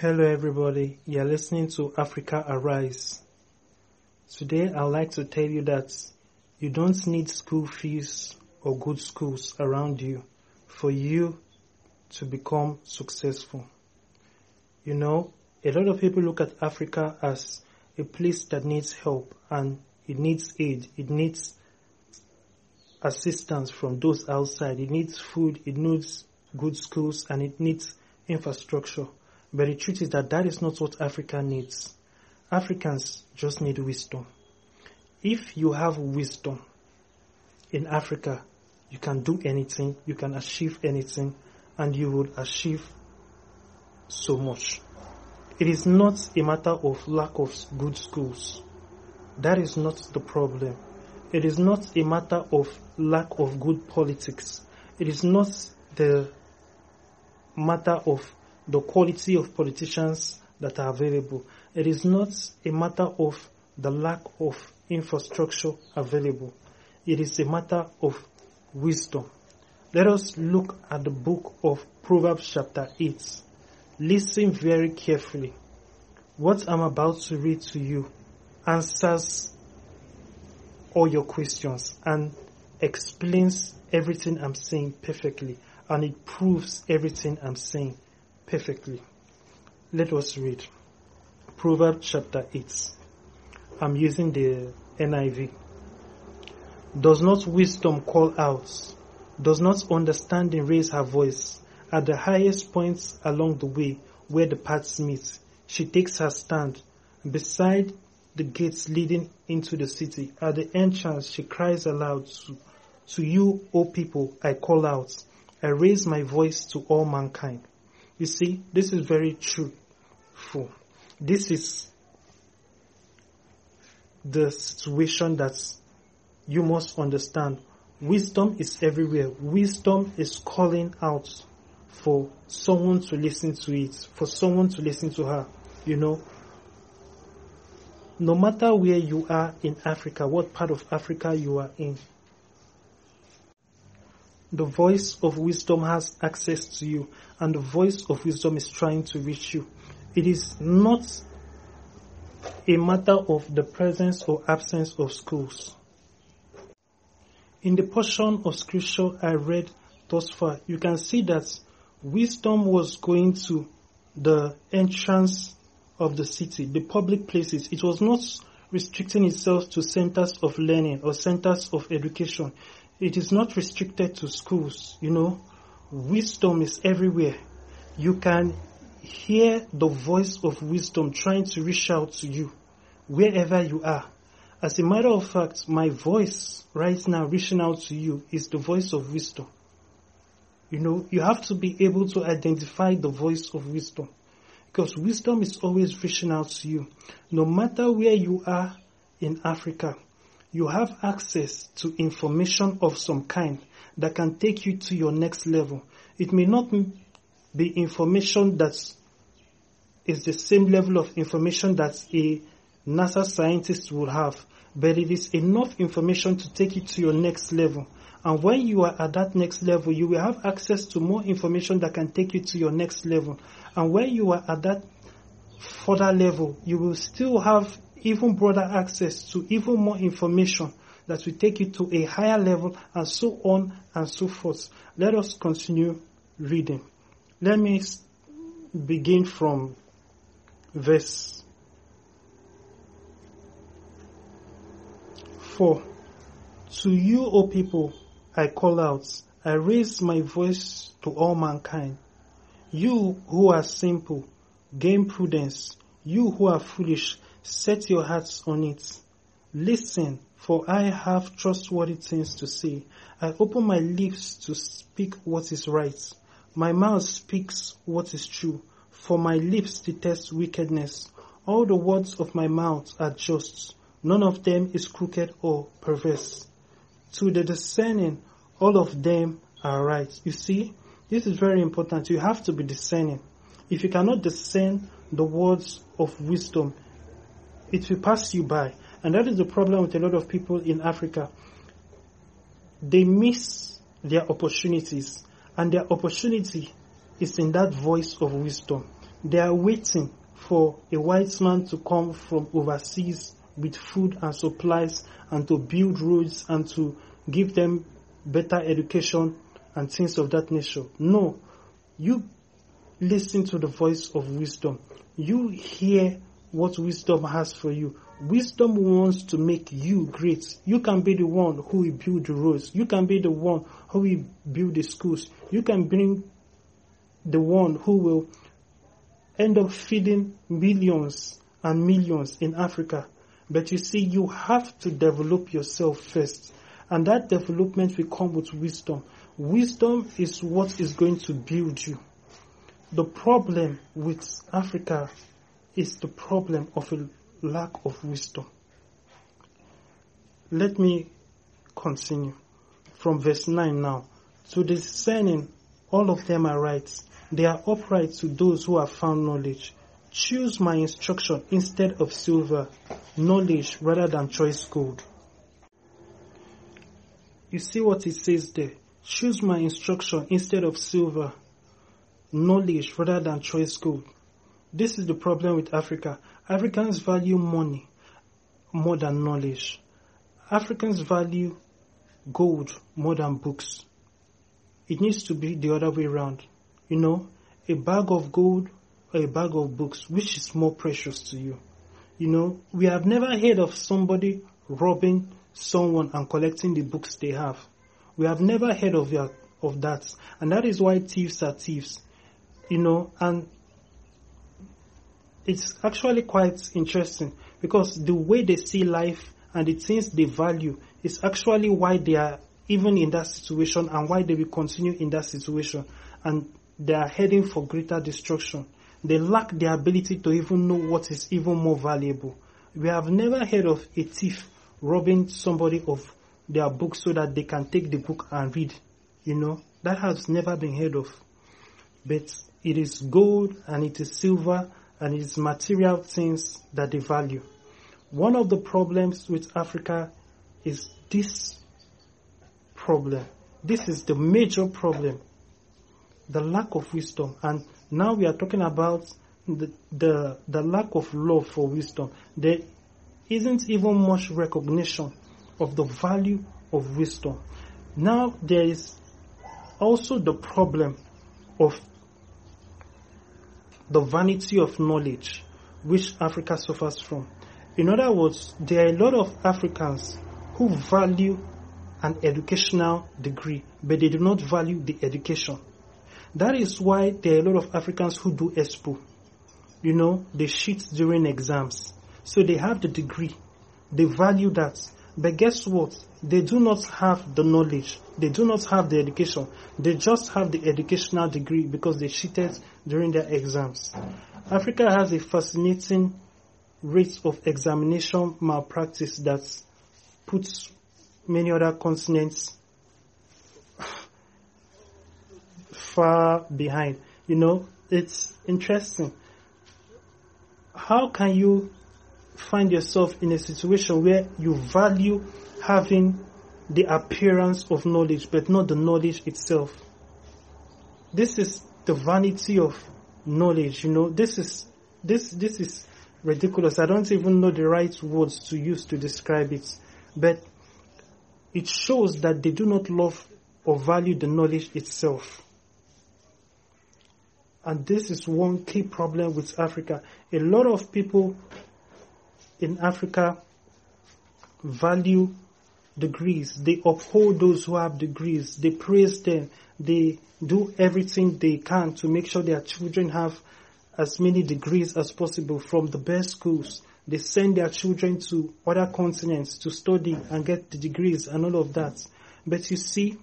Hello everybody, you're listening to Africa Arise. Today I'd like to tell you that you don't need school fees or good schools around you for you to become successful. You know, a lot of people look at Africa as a place that needs help and it needs aid, it needs assistance from those outside, it needs food, it needs good schools and it needs infrastructure. But the truth is that is not what Africa needs. Africans just need wisdom. If you have wisdom in Africa, you can do anything, you can achieve anything, and you will achieve so much. It is not a matter of lack of good schools. That is not the problem. It is not a matter of lack of good politics. It is not the matter of the quality of politicians that are available. It is not a matter of the lack of infrastructure available. It is a matter of wisdom. Let us look at the book of Proverbs chapter 8. Listen very carefully. What I'm about to read to you answers all your questions and explains everything I'm saying perfectly, and it proves everything I'm saying perfectly. Let us read Proverbs chapter 8. I'm using the NIV. Does not wisdom call out? Does not understanding raise her voice? At the highest points along the way where the paths meet, she takes her stand. Beside the gates leading into the city, at the entrance she cries aloud, to you, O people, I call out. I raise my voice to all mankind. You see, this is very truthful. This is the situation that you must understand. Wisdom is everywhere. Wisdom is calling out for someone to listen to it, for someone to listen to her. You know, no matter where you are in Africa, what part of Africa you are in, the voice of wisdom has access to you, and the voice of wisdom is trying to reach you. It is not a matter of the presence or absence of schools. In the portion of scripture I read thus far, you can see that wisdom was going to the entrance of the city, the public places. It was not restricting itself to centers of learning or centers of education. It is not restricted to schools, you know. Wisdom is everywhere. You can hear the voice of wisdom trying to reach out to you wherever you are. As a matter of fact, my voice right now reaching out to you is the voice of wisdom. You know, you have to be able to identify the voice of wisdom, because wisdom is always reaching out to you. No matter where you are in Africa, you have access to information of some kind that can take you to your next level. It may not be information that is the same level of information that a NASA scientist would have, but it is enough information to take you to your next level. And when you are at that next level, you will have access to more information that can take you to your next level. And when you are at that further level, you will still have even broader access to even more information that will take you to a higher level, and so on and so forth. Let us continue reading. Let me begin from verse 4. To you, O people, I call out. I raise my voice to all mankind. You who are simple, gain prudence. You who are foolish, set your hearts on it. Listen, for I have trustworthy things to say. I open my lips to speak what is right. My mouth speaks what is true, for my lips detest wickedness. All the words of my mouth are just. None of them is crooked or perverse. To the discerning, all of them are right. You see, this is very important. You have to be discerning. If you cannot discern the words of wisdom, it will pass you by. And that is the problem with a lot of people in Africa. They miss their opportunities, and their opportunity is in that voice of wisdom. They are waiting for a white man to come from overseas with food and supplies and to build roads and to give them better education and things of that nature. No, you listen to the voice of wisdom. You hear what wisdom has for you. Wisdom wants to make you great. You can be the one who will build the roads. You can be the one who will build the schools. You can bring the one who will end up feeding millions and millions in Africa. But you see, you have to develop yourself first. And that development will come with wisdom. Wisdom is what is going to build you. The problem with Africa is the problem of a lack of wisdom. Let me continue from verse 9 now. To discerning, all of them are right. They are upright to those who have found knowledge. Choose my instruction instead of silver, knowledge rather than choice gold. You see what it says there? Choose my instruction instead of silver, knowledge rather than choice gold. This is the problem with Africa. Africans value money more than knowledge. Africans value gold more than books. It needs to be the other way around. You know, a bag of gold or a bag of books, which is more precious to you? You know, we have never heard of somebody robbing someone and collecting the books they have. We have never heard of that. And that is why thieves are thieves. You know, and it's actually quite interesting because the way they see life and the things they value is actually why they are even in that situation and why they will continue in that situation. And they are heading for greater destruction. They lack the ability to even know what is even more valuable. We have never heard of a thief robbing somebody of their book so that they can take the book and read. You know, that has never been heard of. But it is gold and it is silver and it is material things that they value. One of the problems with Africa is this problem. This is the major problem. The lack of wisdom. And now we are talking about the lack of love for wisdom. There isn't even much recognition of the value of wisdom. Now there is also the problem of the vanity of knowledge, which Africa suffers from. In other words, there are a lot of Africans who value an educational degree, but they do not value the education. That is why there are a lot of Africans who do expo. You know, they cheat during exams. So they have the degree. They value that. But guess what? They do not have the knowledge. They do not have the education. They just have the educational degree because they cheated during their exams. Africa has a fascinating rate of examination malpractice that puts many other continents far behind. You know, it's interesting. How can you find yourself in a situation where you value having the appearance of knowledge but not the knowledge itself? This is the vanity of knowledge. You know, this is ridiculous. I don't even know the right words to use to describe it, but it shows that they do not love or value the knowledge itself. And this is one key problem with Africa. A lot of people in Africa value degrees. They uphold those who have degrees. They praise them. They do everything they can to make sure their children have as many degrees as possible from the best schools. They send their children to other continents to study and get the degrees and all of that. But you see,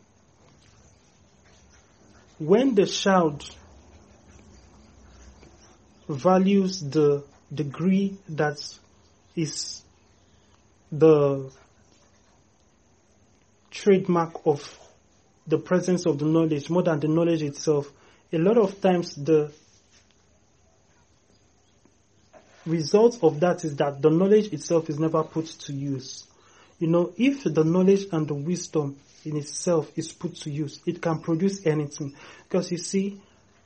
when the child values the degree that is the trademark of the presence of the knowledge more than the knowledge itself, a lot of times the result of that is that the knowledge itself is never put to use. You know, if the knowledge and the wisdom in itself is put to use, it can produce anything. Because you see,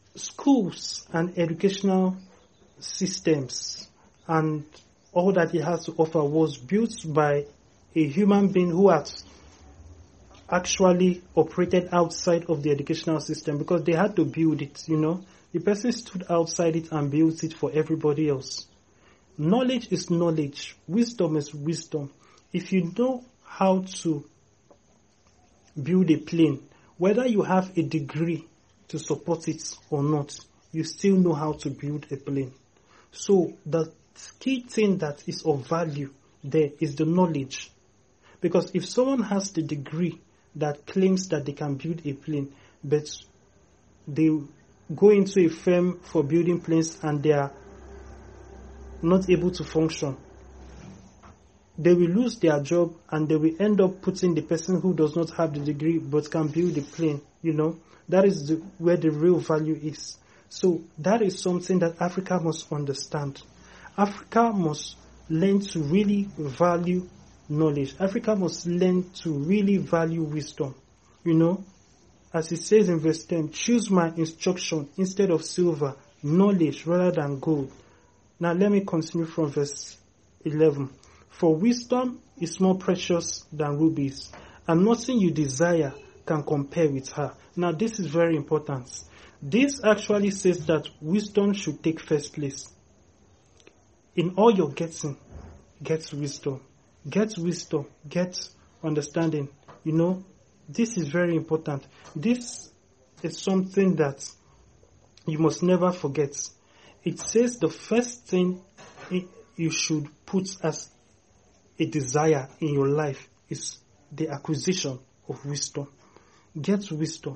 schools and educational systems and all that it has to offer was built by a human being who has actually operated outside of the educational system, because they had to build it, The person stood outside it and built it for everybody else. Knowledge is knowledge. Wisdom is wisdom. If you know how to build a plane, whether you have a degree to support it or not, you still know how to build a plane. So the key thing that is of value there is the knowledge. Because if someone has the degree that claims that they can build a plane, but they go into a firm for building planes and they are not able to function, they will lose their job and they will end up putting the person who does not have the degree but can build the plane, That is where the real value is. So that is something that Africa must understand. Africa must learn to really value knowledge. Africa must learn to really value wisdom. As it says in verse 10, choose my instruction instead of silver, knowledge rather than gold. Now let me continue from verse 11. For wisdom is more precious than rubies, and nothing you desire can compare with her. Now this is very important. This actually says that wisdom should take first place. In all you're getting, get wisdom. Get wisdom. Get understanding. This is very important. This is something that you must never forget. It says the first thing you should put as a desire in your life is the acquisition of wisdom. Get wisdom.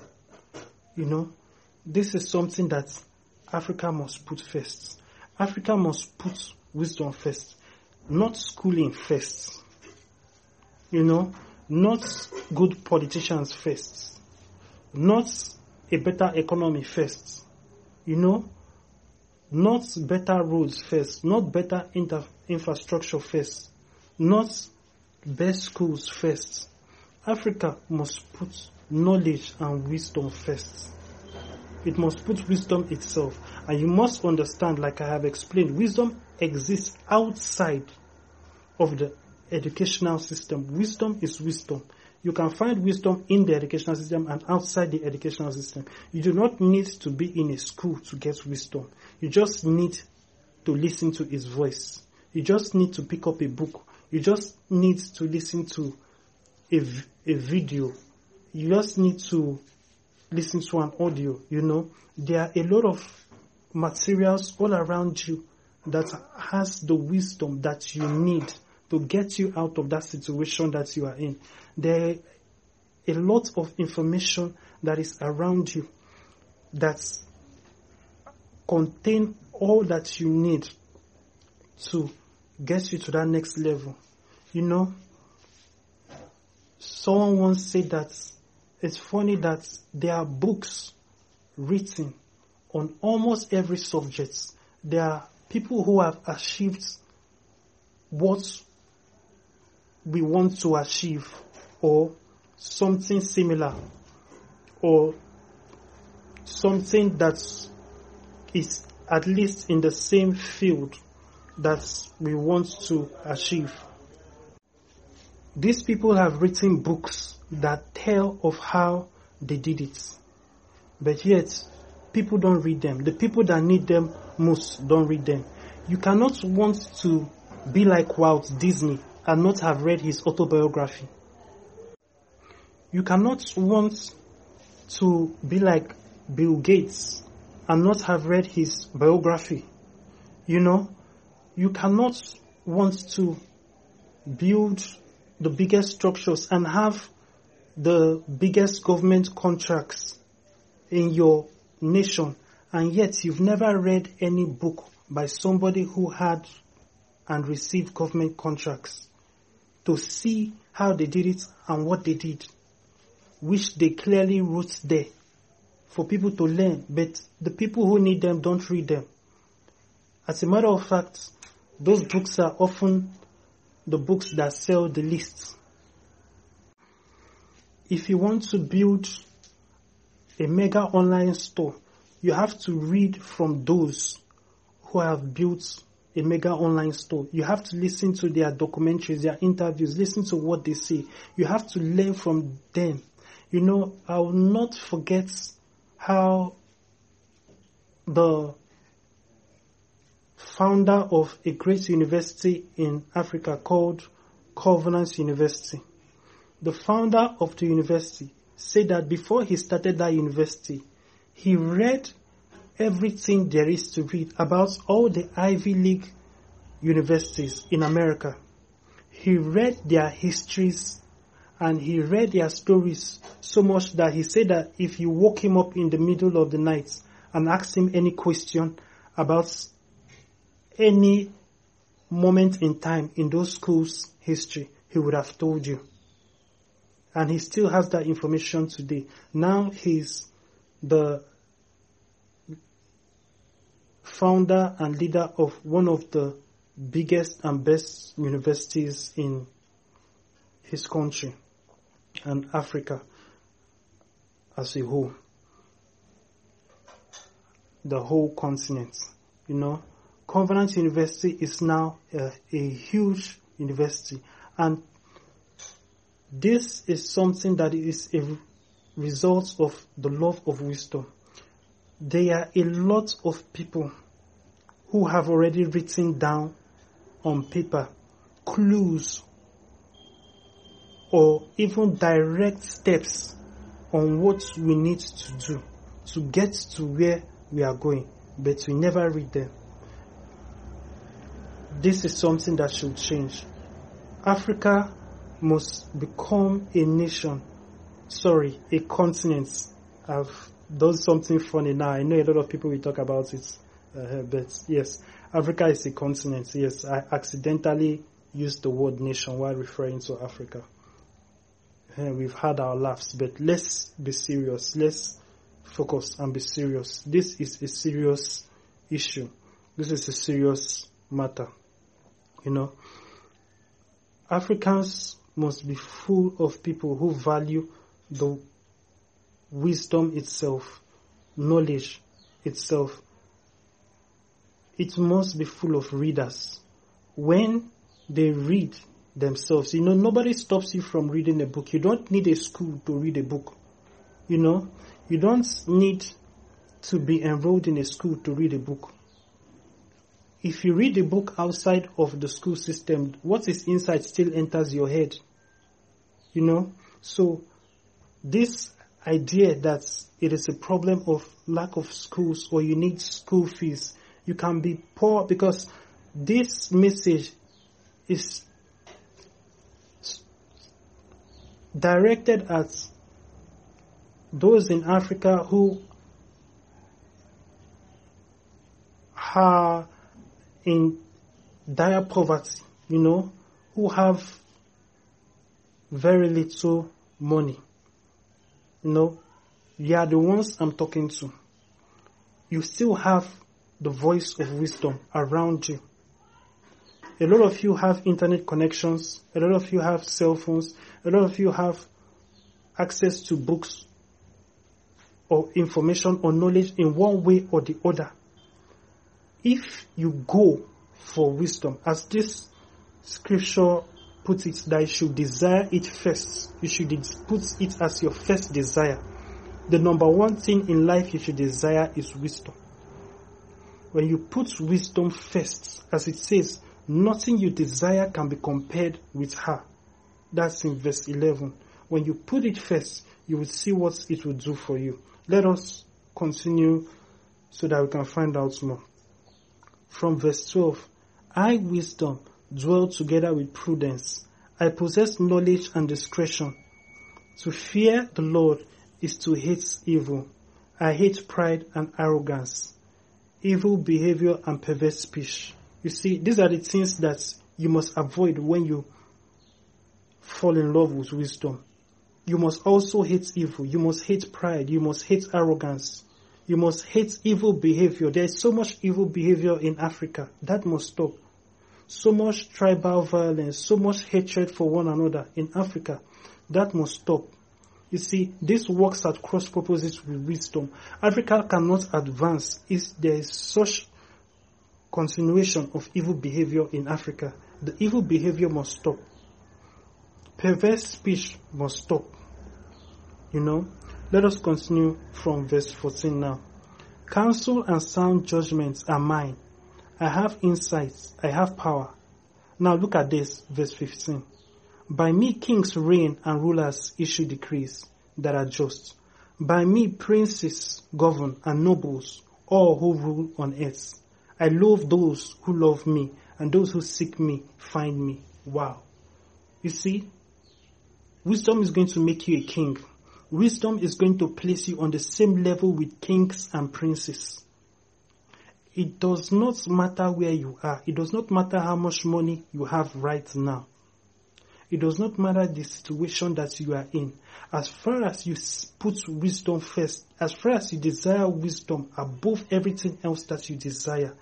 This is something that Africa must put first. Africa must put wisdom first, not schooling first. Not good politicians first, not a better economy first, not better roads first, not better infrastructure first, not best schools first. Africa must put knowledge and wisdom first. It must put wisdom itself. And you must understand, like I have explained, wisdom exists outside of the educational system. Wisdom is wisdom. You can find wisdom in the educational system and outside the educational system. You do not need to be in a school to get wisdom. You just need to listen to his voice. You just need to pick up a book. You just need to listen to a video. You just need to listen to an audio, There are a lot of materials all around you that has the wisdom that you need to get you out of that situation that you are in. There are a lot of information that is around you that contain all that you need to get you to that next level. Someone once said that it's funny that there are books written on almost every subject. There are people who have achieved what we want to achieve, or something similar, or something that is at least in the same field that we want to achieve. These people have written books that tell of how they did it. But yet, people don't read them. The people that need them most don't read them. You cannot want to be like Walt Disney and not have read his autobiography. You cannot want to be like Bill Gates and not have read his biography. You cannot want to build the biggest structures and have the biggest government contracts in your nation, and yet you've never read any book by somebody who had and received government contracts to see how they did it and what they did, which they clearly wrote there for people to learn, but the people who need them don't read them. As a matter of fact, those books are often the books that sell the least. If you want to build a mega online store, You have to read from those who have built a mega online store. You have to listen to their documentaries, their interviews, listen to what they say. You have to learn from them. You know, I will not forget how the founder of a great university in Africa called Covenant University. The founder of the university said that before he started that university, he read everything there is to read about all the Ivy League universities in America. He read their histories and he read their stories so much that he said that if you woke him up in the middle of the night and asked him any question about any moment in time in those schools' history, he would have told you. And he still has that information today. Now he's the founder and leader of one of the biggest and best universities in his country and Africa as a whole. The whole continent, you know. Covenant University is now a huge university, and this is something that is a result of the love of wisdom. There are a lot of people who have already written down on paper clues or even direct steps on what we need to do to get to where we are going, but we never read them. This is something that should change. Africa must become a nation, a continent. I've done something funny now. I know a lot of people will talk about it, but yes, Africa is a continent. Yes, I accidentally used the word nation while referring to Africa. We've had our laughs, but let's be serious. Let's focus and be serious. This is a serious issue. This is a serious matter. You know, Africans must be full of people who value the wisdom itself, knowledge itself. It must be full of readers. When they read themselves, you know, nobody stops you from reading a book. You don't need a school to read a book. You know, you don't need to be enrolled in a school to read a book. If you read a book outside of the school system, what is inside still enters your head. You know, so this idea that it is a problem of lack of schools or you need school fees, you can be poor, because this message is directed at those in Africa who are in dire poverty, you know, who have very little money. You know, you are the ones I'm talking to. You still have the voice of wisdom around you. A lot of you have internet connections. A lot of you have cell phones. A lot of you have access to books or information or knowledge in one way or the other. If you go for wisdom, as this scripture puts it, that you should desire it first. You should put it as your first desire. The number one thing in life you should desire is wisdom. When you put wisdom first, as it says, nothing you desire can be compared with her. That's in verse 11. When you put it first, you will see what it will do for you. Let us continue so that we can find out more. From verse 12, I, wisdom, dwell together with prudence. I possess knowledge and discretion. To fear the Lord is to hate evil. I hate pride and arrogance, evil behavior and perverse speech. You see, these are the things that you must avoid when you fall in love with wisdom. You must also hate evil. You must hate pride. You must hate arrogance. You must hate evil behavior. There is so much evil behavior in Africa. That must stop. So much tribal violence, so much hatred for one another in Africa. That must stop. You see, this works at cross purposes with wisdom. Africa cannot advance if there is such continuation of evil behavior in Africa. The evil behavior must stop. Perverse speech must stop. Let us continue from verse 14 now. Counsel and sound judgments are mine. I have insights. I have power. Now look at this, verse 15. By me kings reign and rulers issue decrees that are just. By me princes govern and nobles, all who rule on earth. I love those who love me, and those who seek me find me. Wow. You see, wisdom is going to make you a king. Wisdom is going to place you on the same level with kings and princes. It does not matter where you are. It does not matter how much money you have right now. It does not matter the situation that you are in. As far as you put wisdom first, as far as you desire wisdom above everything else that you desire,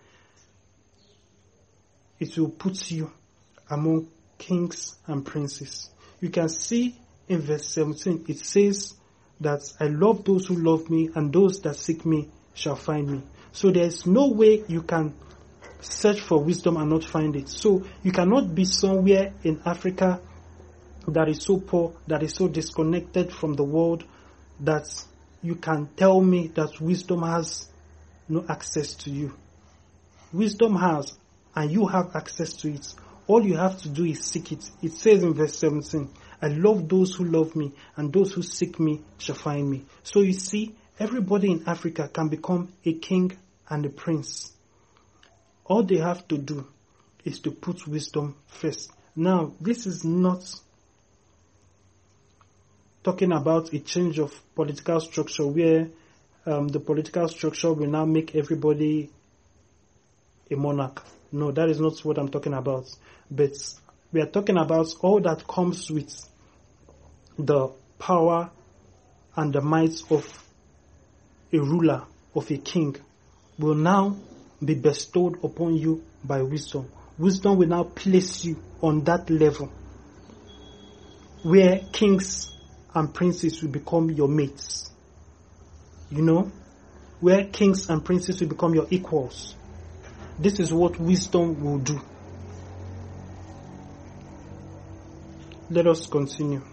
it will put you among kings and princes. You can see in verse 17, it says that I love those who love me, and those that seek me shall find me. So there is no way you can search for wisdom and not find it. So you cannot be somewhere in Africa that is so poor, that is so disconnected from the world, that you can tell me that wisdom has no access to you. Wisdom has, and you have access to it. All you have to do is seek it. It says in verse 17, I love those who love me, and those who seek me shall find me. So you see, everybody in Africa can become a king and a prince. All they have to do is to put wisdom first. Now, this is not talking about a change of political structure where the political structure will now make everybody a monarch. No, that is not what I'm talking about. But we are talking about all that comes with the power and the might of a ruler, of a king, will now be bestowed upon you by wisdom. Wisdom will now place you on that level where kings and princes will become your mates. Where kings and princes will become your equals. This is what wisdom will do. Let us continue.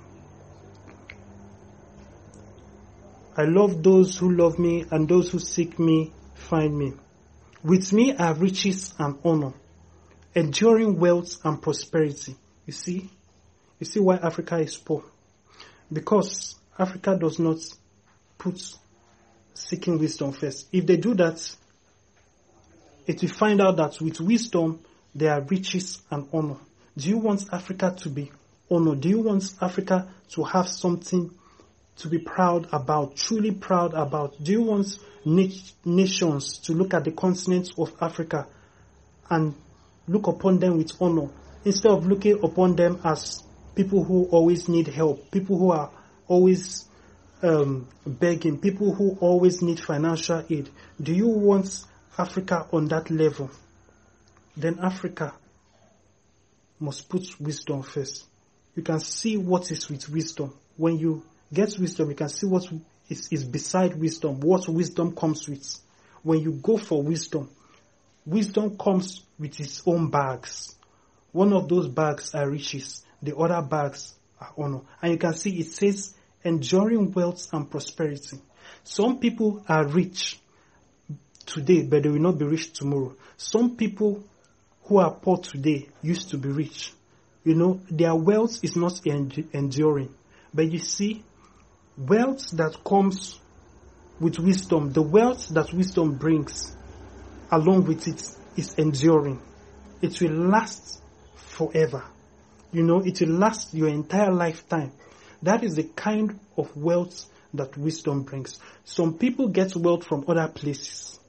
I love those who love me, and those who seek me find me. With me are riches and honor, enduring wealth and prosperity. You see why Africa is poor? Because Africa does not put seeking wisdom first. If they do that, it will find out that with wisdom, there are riches and honor. Do you want Africa to be honored? Do you want Africa to have something to be proud about, truly proud about? Do you want nations to look at the continent of Africa and look upon them with honor, instead of looking upon them as people who always need help, people who are always begging, people who always need financial aid? Do you want Africa on that level? Then Africa must put wisdom first. You can see what is with wisdom. When you get wisdom, you can see what is beside wisdom, what wisdom comes with. When you go for wisdom, wisdom comes with its own bags. One of those bags are riches. The other bags are honor. And you can see it says enduring wealth and prosperity. Some people are rich today, but they will not be rich tomorrow. Some people who are poor today used to be rich. Their wealth is not enduring. But you see, wealth that comes with wisdom, the wealth that wisdom brings along with it is enduring. It will last forever. It will last your entire lifetime. That is the kind of wealth that wisdom brings. Some people get wealth from other places.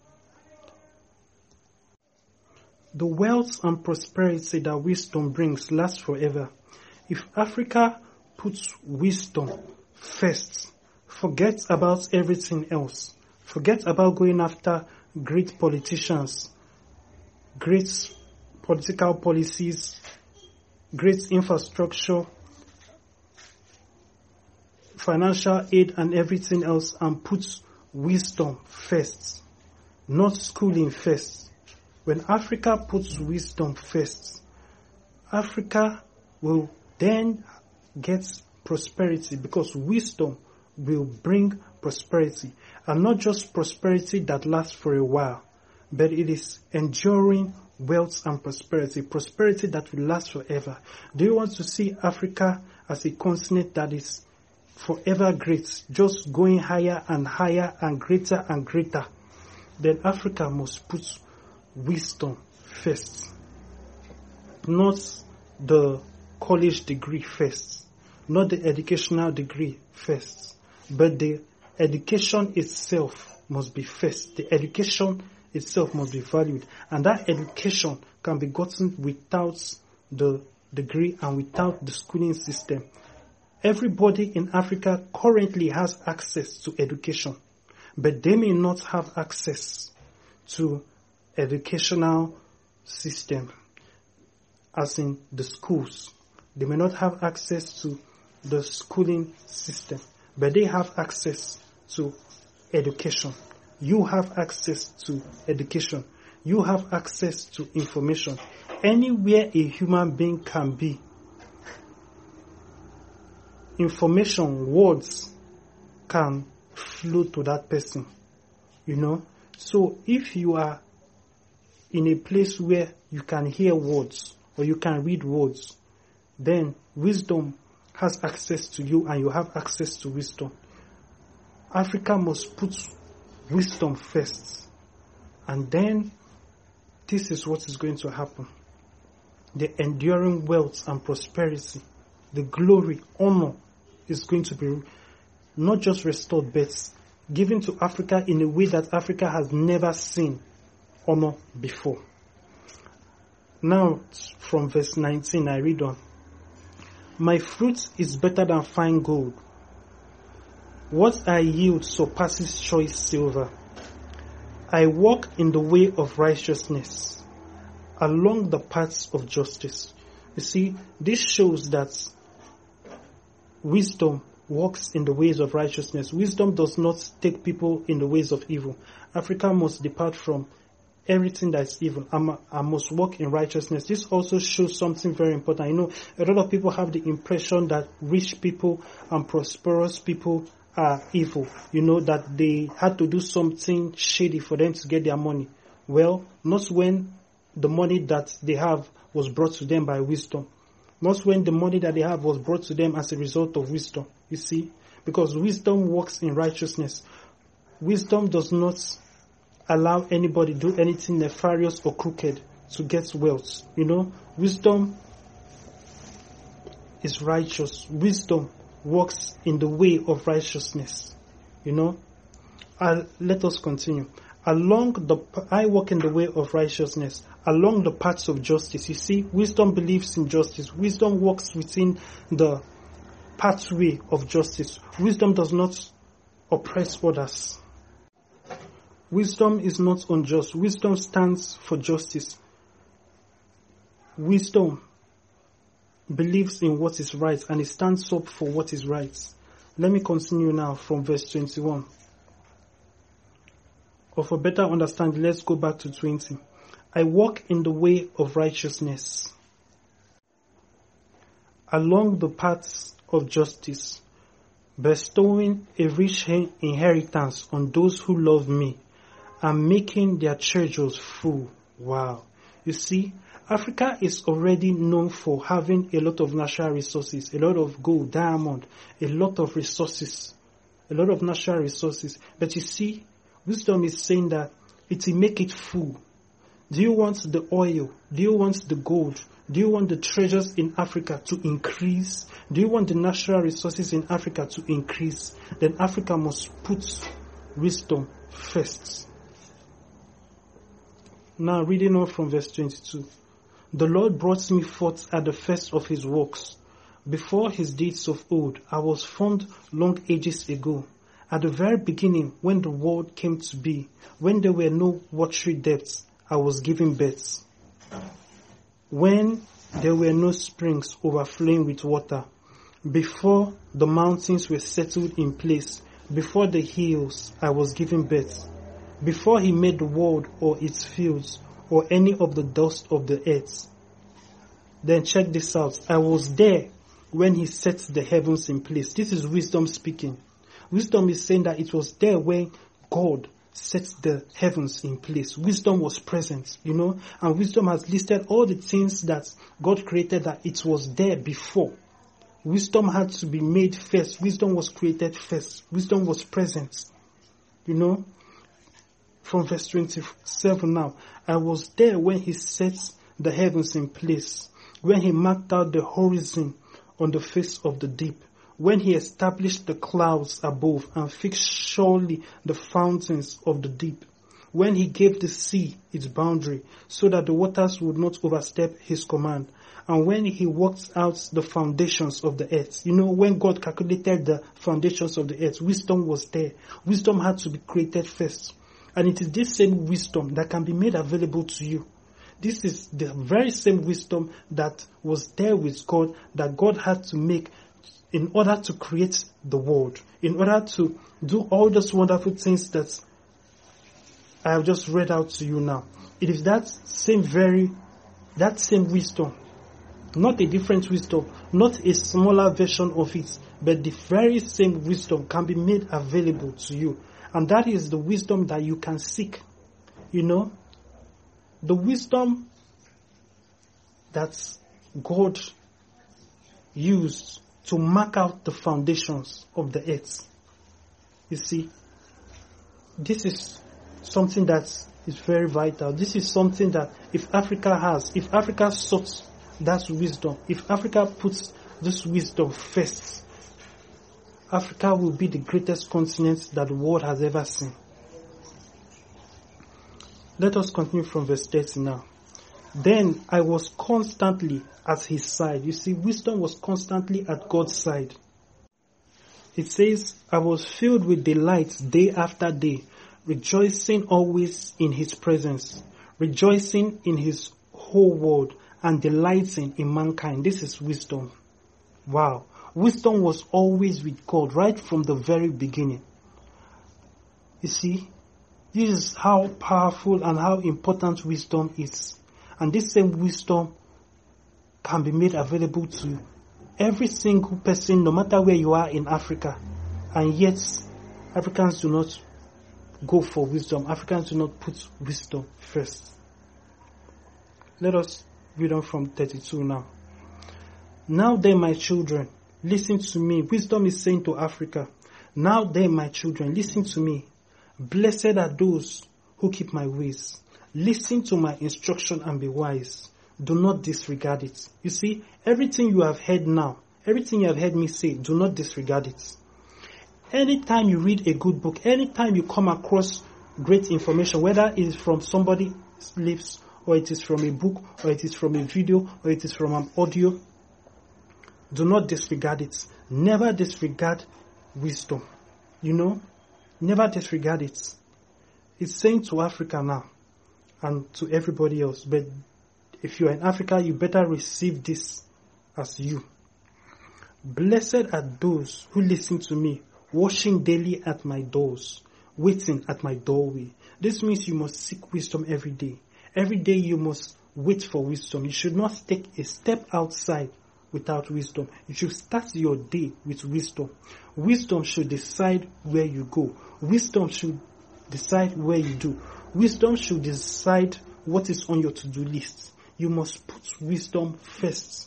The wealth and prosperity that wisdom brings lasts forever. If Africa puts wisdom first, forget about everything else. Forget about going after great politicians, great political policies, great infrastructure. financial aid and everything else and put wisdom first, not schooling first. When Africa puts wisdom first, Africa will then get prosperity, because wisdom will bring prosperity, and not just prosperity that lasts for a while, but it is enduring wealth and prosperity that will last forever. Do you want to see Africa as a continent that is forever great, just going higher and higher and greater and greater? Then Africa must put wisdom first, not the college degree first, not the educational degree first, but the education itself must be first. The education itself must be valued, and that education can be gotten without the degree and without the schooling system. Everybody in Africa currently has access to education, but they may not have access to educational system, as in the schools. They may not have access to the schooling system, but they have access to education. You have access to education. You have access to information. Anywhere a human being can be, information, words can flow to that person. So if you are in a place where you can hear words or you can read words, then wisdom has access to you and you have access to wisdom. Africa must put wisdom first, and then this is what is going to happen. The enduring wealth and prosperity, the glory, honor is going to be not just restored, but given to Africa in a way that Africa has never seen honor before. Now, from verse 19, I read on. My fruit is better than fine gold. What I yield surpasses choice silver. I walk in the way of righteousness, along the paths of justice. You see, this shows that wisdom walks in the ways of righteousness. Wisdom does not take people in the ways of evil. Africa must depart from everything that is evil. I must walk in righteousness. This also shows something very important. A lot of people have the impression that rich people and prosperous people are evil. That they had to do something shady for them to get their money. Well, not when the money that they have was brought to them by wisdom. Not when the money that they have was brought to them as a result of wisdom. You see? Because wisdom works in righteousness. Wisdom does not allow anybody to do anything nefarious or crooked to get wealth. Wisdom is righteous. Wisdom works in the way of righteousness. Let us continue. I walk in the way of righteousness, along the paths of justice. You see, wisdom believes in justice. Wisdom walks within the pathway of justice. Wisdom does not oppress others. Wisdom is not unjust. Wisdom stands for justice. Wisdom believes in what is right and it stands up for what is right. Let me continue now from verse 21. Or for better understanding, let's go back to 20. I walk in the way of righteousness, along the paths of justice, bestowing a rich inheritance on those who love me, and making their treasures full. Wow. You see, Africa is already known for having a lot of natural resources, a lot of gold, diamond, a lot of resources, a lot of natural resources. But you see, wisdom is saying that it will make it full. Do you want the oil? Do you want the gold? Do you want the treasures in Africa to increase? Do you want the natural resources in Africa to increase? Then Africa must put wisdom first. Now reading on from verse 22. The Lord brought me forth at the first of his works. Before his deeds of old, I was formed long ages ago. At the very beginning, when the world came to be, when there were no watery depths, I was giving birth. When there were no springs overflowing with water, Before the mountains were settled in place, before the hills I was given birth, before he made the world or its fields or any of the dust of the earth. Then check this out. I was there when he set the heavens in place. This is wisdom speaking. Wisdom is saying that it was there when God set the heavens in place. Wisdom was present, and wisdom has listed all the things that God created, that it was there before. Wisdom had to be made first. Wisdom was created first. Wisdom was present. From verse 27 now. I was there when he set the heavens in place, when he marked out the horizon on the face of the deep, when he established the clouds above and fixed surely the fountains of the deep, when he gave the sea its boundary so that the waters would not overstep his command, and when he worked out the foundations of the earth. When God calculated the foundations of the earth, wisdom was there. Wisdom had to be created first. And it is this same wisdom that can be made available to you. This is the very same wisdom that was there with God, that God had to make in order to create the world, in order to do all those wonderful things that I have just read out to you now. It is that same wisdom, not a different wisdom, not a smaller version of it, but the very same wisdom can be made available to you. And that is the wisdom that you can seek. The wisdom that God used to mark out the foundations of the earth. You see, this is something that is very vital. This is something that if Africa sought that wisdom, if Africa puts this wisdom first, Africa will be the greatest continent that the world has ever seen. Let us continue from verse 30 now. Then I was constantly at his side. You see, wisdom was constantly at God's side. It says, I was filled with delight day after day, rejoicing always in his presence, rejoicing in his whole world, and delighting in mankind. This is wisdom. Wow. Wisdom was always with God right from the very beginning. You see, this is how powerful and how important wisdom is. And this same wisdom can be made available to every single person, no matter where you are in Africa. And yet, Africans do not go for wisdom. Africans do not put wisdom first. Let us read on from 32 now. Now then, my children, listen to me. Wisdom is saying to Africa, now then, my children, listen to me. Blessed are those who keep my ways. Listen to my instruction and be wise. Do not disregard it. You see, everything you have heard now, everything you have heard me say, do not disregard it. Anytime you read a good book, anytime you come across great information, whether it is from somebody's lips, or it is from a book, or it is from a video, or it is from an audio, do not disregard it. Never disregard wisdom. Never disregard it. It's saying to Africa now, and to everybody else, but if you are in Africa, you better receive this as you. Blessed are those who listen to me, washing daily at my doors, waiting at my doorway. This means you must seek wisdom every day. Every day you must wait for wisdom. You should not take a step outside without wisdom. You should start your day with wisdom. Wisdom should decide where you go. Wisdom should decide where you do. Wisdom should decide what is on your to-do list. You must put wisdom first.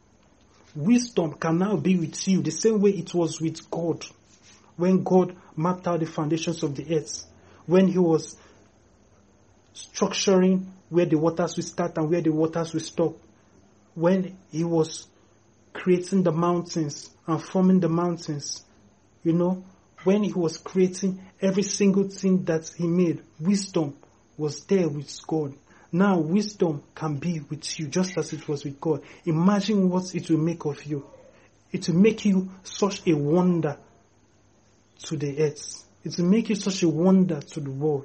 Wisdom can now be with you the same way it was with God. When God mapped out the foundations of the earth. When he was structuring where the waters will start and where the waters will stop. When he was creating the mountains and forming the mountains. When he was creating every single thing that he made, wisdom was there with God. Now wisdom can be with you just as it was with God. Imagine what it will make of you. It will make you such a wonder to the earth. It will make you such a wonder to the world.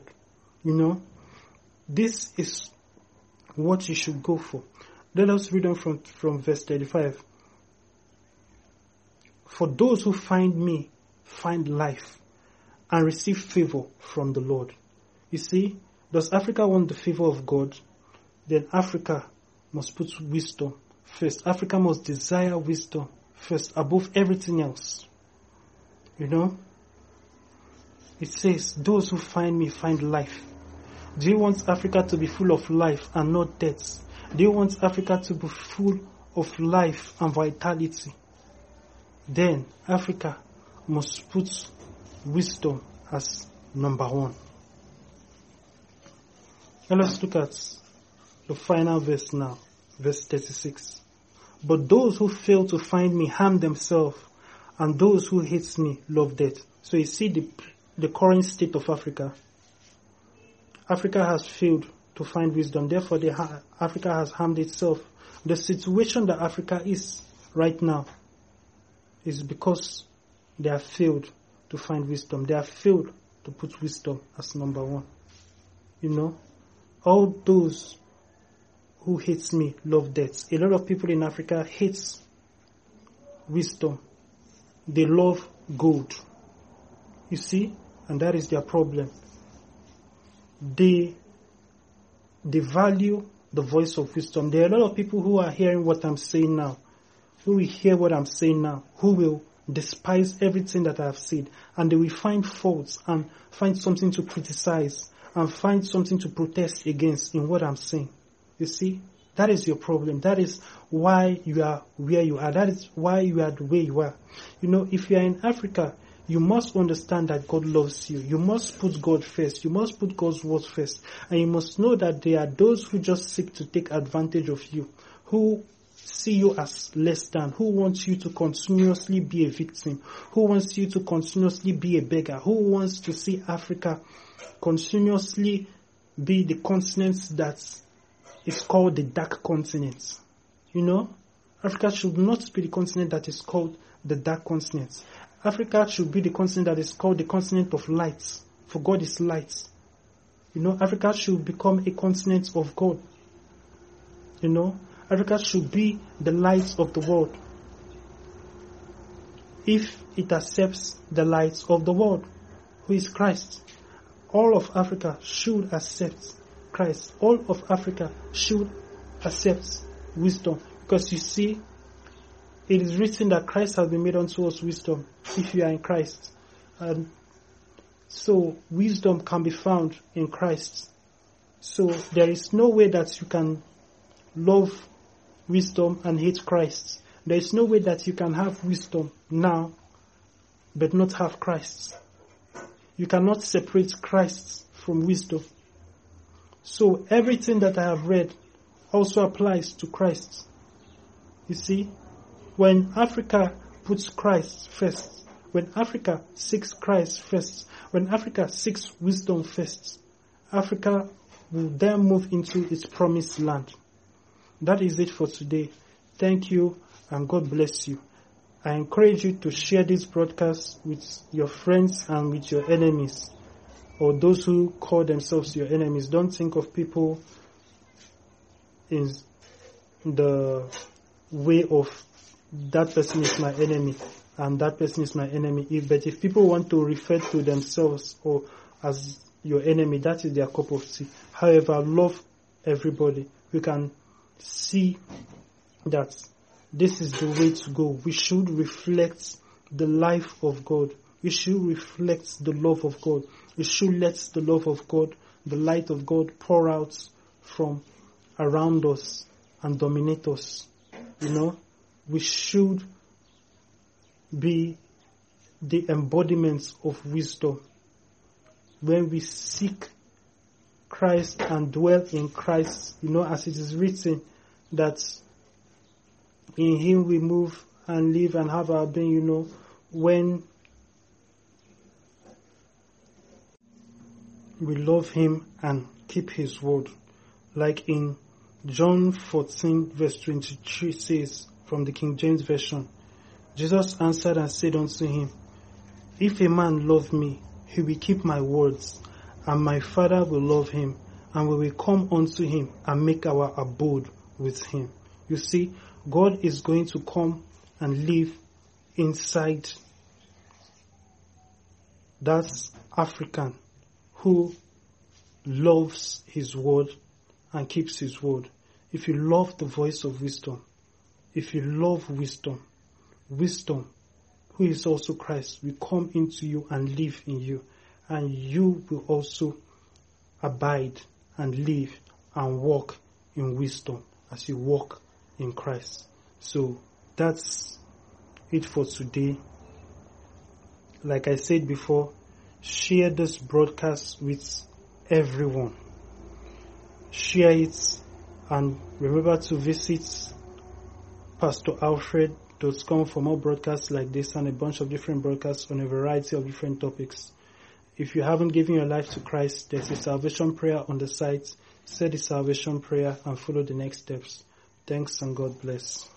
This is what you should go for. Let us read on from verse 35. For those who find me find life and receive favor from the Lord. You see, does Africa want the favor of God? Then Africa must put wisdom first. Africa must desire wisdom first above everything else. You know? It says, those who find me find life. Do you want Africa to be full of life and not death? Do you want Africa to be full of life and vitality? Then Africa must put wisdom as number one. Now let's look at the final verse now, verse 36. But those who fail to find me harm themselves, and those who hate me love death. So you see the current state of Africa. Africa has failed to find wisdom. Therefore, Africa has harmed itself. The situation that Africa is right now is because they have failed to find wisdom. They have failed to put wisdom as number one. You know, all those who hate me love death. A lot of people in Africa hate wisdom. They love gold. You see? And that is their problem. They value the voice of wisdom. There are a lot of people who are hearing what I'm saying now, who will hear what I'm saying now, who will despise everything that I have said, and they will find faults and find something to criticize and find something to protest against in what I'm saying. You see? That is your problem. That is why you are where you are. That is why you are the way you are. You know, if you are in Africa, you must understand that God loves you. You must put God first. You must put God's word first. And you must know that there are those who just seek to take advantage of you, who see you as less than, who wants you to continuously be a victim, who wants you to continuously be a beggar, who wants to see Africa continuously be the continent that is called the dark continent. You know, Africa should not be the continent that is called the dark continent. Africa should be the continent that is called the continent of light, for God is light. You know, Africa should become a continent of God. You know, Africa should be the light of the world, if it accepts the light of the world, who is Christ. All of Africa should accept Christ. All of Africa should accept wisdom. Because you see, it is written that Christ has been made unto us wisdom, if you are in Christ. And so wisdom can be found in Christ. So there is no way that you can love wisdom and hate Christ. There is no way that you can have wisdom now but not have Christ. You cannot separate Christ from wisdom. So everything that I have read also applies to Christ. You see, when Africa puts Christ first, when Africa seeks Christ first, when Africa seeks wisdom first, Africa will then move into its promised land. That is it for today. Thank you and God bless you. I encourage you to share this broadcast with your friends and with your enemies, or those who call themselves your enemies. Don't think of people in the way of that person is my enemy and that person is my enemy. But if people want to refer to themselves or as your enemy, that is their cup of tea. However, love everybody. We can see that this is the way to go. We should reflect the life of God. We should reflect the love of God. We should let the love of God, the light of God, pour out from around us and dominate us. You know, we should be the embodiments of wisdom. When we seek Christ and dwell in Christ, you know, as it is written that in Him we move and live and have our being, you know, when we love Him and keep His word. Like in John 14 verse 23 says from the King James Version, Jesus answered and said unto him, if a man love me, he will keep my words, and my Father will love him, and we will come unto him and make our abode with him. You see, God is going to come and live inside that African who loves his word and keeps his word. If you love the voice of wisdom, if you love wisdom, wisdom, who is also Christ, will come into you and live in you. And you will also abide and live and walk in wisdom as you walk in Christ. So that's it for today. Like I said before, share this broadcast with everyone. Share it, and remember to visit pastoralfred.com for more broadcasts like this and a bunch of different broadcasts on a variety of different topics. If you haven't given your life to Christ, there's a salvation prayer on the site. Say the salvation prayer and follow the next steps. Thanks and God bless.